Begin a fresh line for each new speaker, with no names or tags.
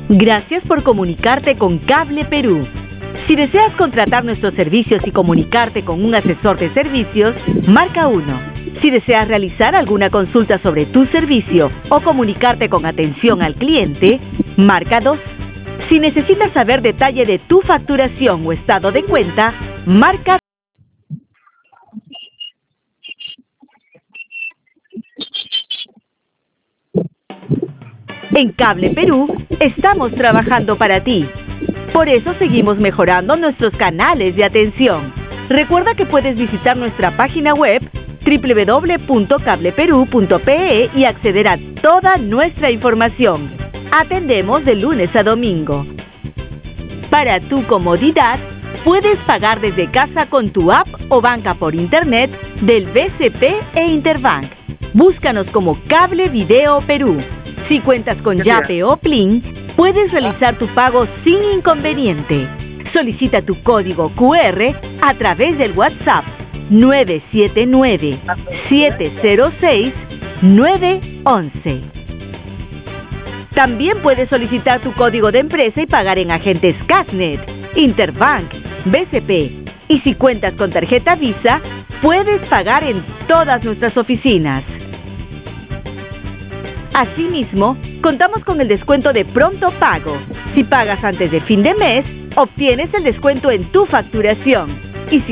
Gracias por comunicarte con Cable Perú. Si deseas contratar nuestros servicios y comunicarte con un asesor de servicios, marca 1. Si deseas realizar alguna consulta sobre tu servicio o comunicarte con atención al cliente, marca 2. Si necesitas saber detalle de tu facturación o estado de cuenta, marca 3. En Cable Perú estamos trabajando para ti. Por eso seguimos mejorando nuestros canales de atención. Recuerda que puedes visitar nuestra página web www.cableperu.pe y acceder a toda nuestra información. Atendemos de lunes a domingo. Para tu comodidad, puedes pagar desde casa con tu app o banca por internet del BCP e Interbank. Búscanos como Cable Video Perú. Si cuentas con Yape o Plin, puedes realizar tu pago sin inconveniente. Solicita tu código QR a través del WhatsApp 979-706-911. También puedes solicitar tu código de empresa y pagar en agentes Casnet, Interbank, BCP. Y si cuentas con tarjeta Visa, puedes pagar en todas nuestras oficinas. Asimismo, contamos con el descuento de pronto pago. Si pagas antes de fin de mes, obtienes el descuento en tu facturación. Y si